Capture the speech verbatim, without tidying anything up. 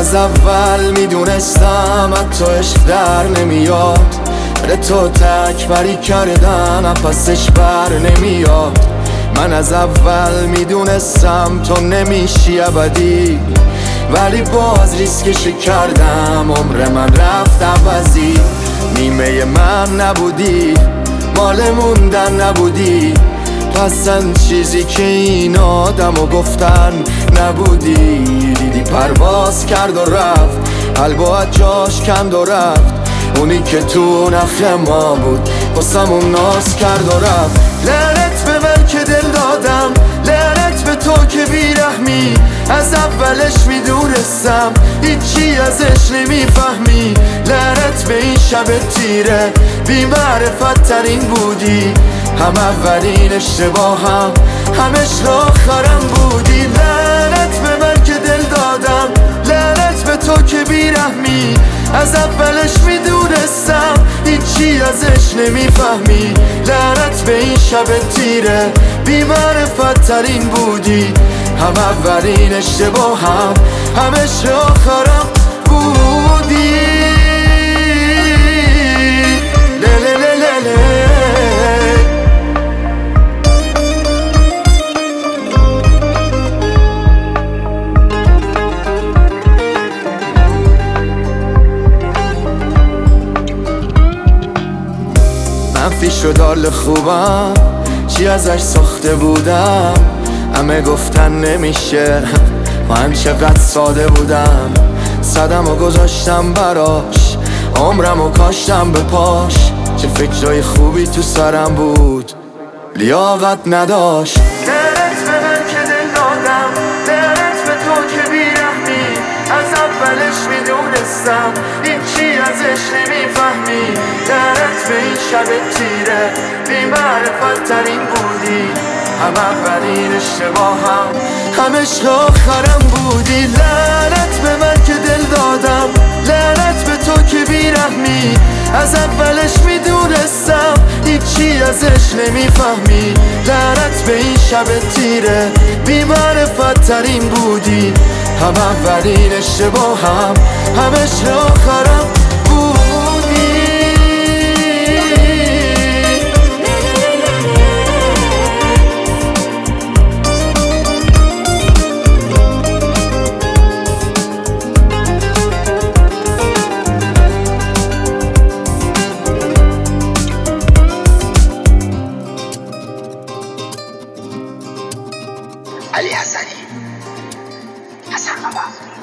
از اول میدونستم از تو عشق در نمیاد، به تو تکبری کردن پسش بر نمیاد. من از اول میدونستم تو نمیشی ابدی، ولی باز ریسکش کردم، عمر من رفت عوضی. نیمه من نبودی، مال موندن نبودی، پسن چیزی که این آدمو گفتن نبودی. دیدی پرواز کرد و رفت، قلبو جاش کند و رفت، اونی که تو نخ ما بود واسمون ناز کرد و رفت. لعنت به من که دل دادم، لعنت به تو که بیرحمی، از اولش میدونستم هیچی ازش نمیفهمی. لعنت به این شب تیره، بی معرفت ترین بودی، هم اولین اشتباهم همش آخرم بودی. لعنت به من که دل دادم، لعنت به تو که بیرحمی، از اولش میدونستم هیچی ازش نمیفهمی. لعنت به این شب تیره، بی معرفت ترین بودی، هم اولین اشتباهم همش آخرم بودی. له له له له. منفی شد حال خوبم، چی ازش ساخته بودم، همه گفتن نمیشه، من چقدر ساده بودم. صدم و گذاشتم براش، عمرم و کاشتم به پاش، چه فکرای خوبی تو سرم بود لیاقت نداشت. لعنت به من که دل دادم، لعنت به تو که بیرحمی، از اولش میدونستم هیچی ازش نمیفهمی. لعنت به این شب تیره، بی معرفت ترین بودی، هم اولین اشتباهم همش آخرم بودی. لعنت به من که دل دادم، لعنت به تو که بیرحمی، از اولش میدونستم هیچی ازش نمیفهمی. لعنت به این شب تیره، بی معرفت ترین بودی، هم اولین اشتباهم همش آخرم بودی. علی حسنی، حسن بابا.